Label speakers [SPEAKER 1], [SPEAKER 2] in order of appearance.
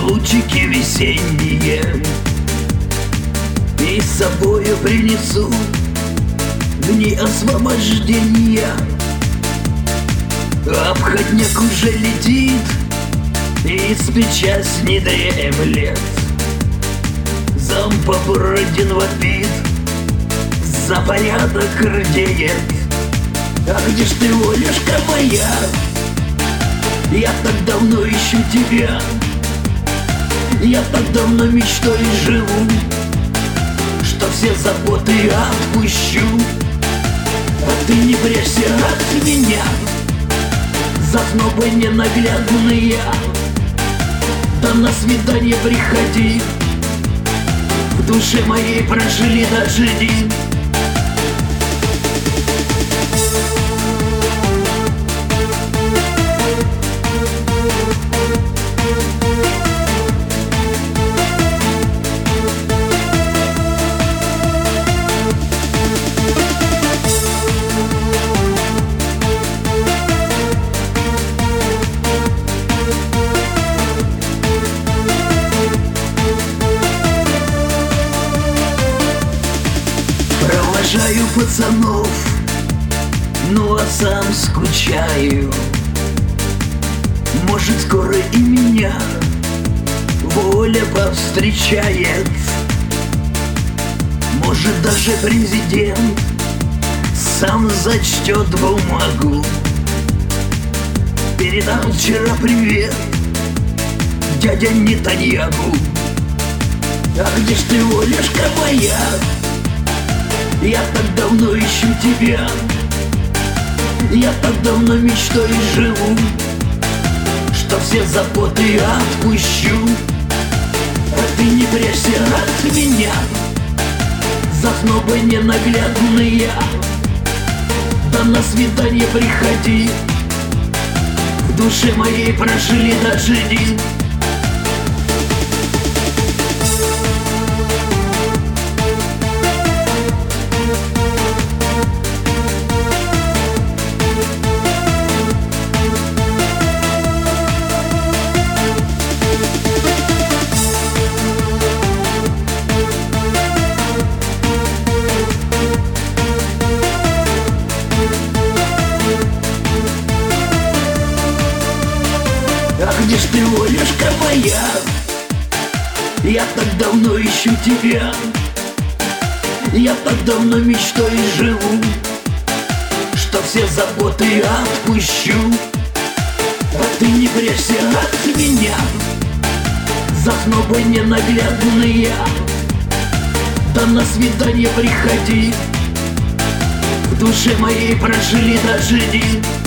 [SPEAKER 1] лучики весенние и с собою принесу дни освобождения. Обходняк уже летит, и спечас не дремлет. Зампа Бородин вопит, за порядок рдеет. А где ж ты, Олюшка моя? Я так давно ищу тебя, я так давно мечтой живу, что все заботы отпущу. А ты не прячься от меня, зазнобы ненаглядные. Да на свидание приходи, в душе моей прожили даже день. Провожаю пацанов, ну а сам скучаю. Может, скоро и меня воля повстречает. Может, даже президент сам зачтет бумагу. Передал вчера привет дядя Нетаньягу. А где ж ты, Олюшка моя? Я так давно ищу тебя, я так давно мечтой живу, что все заботы отпущу. А ты не прячься от меня, зазнобы ненаглядные. Да на свидание приходи, в душе моей прожили даже день. А где ж ты, Олюшка моя? Я так давно ищу тебя, я так давно мечтой живу, что все заботы отпущу. А ты не прячься от меня, зазнобы ненаглядные. Да на свидание приходи, в душе моей прожили даже день.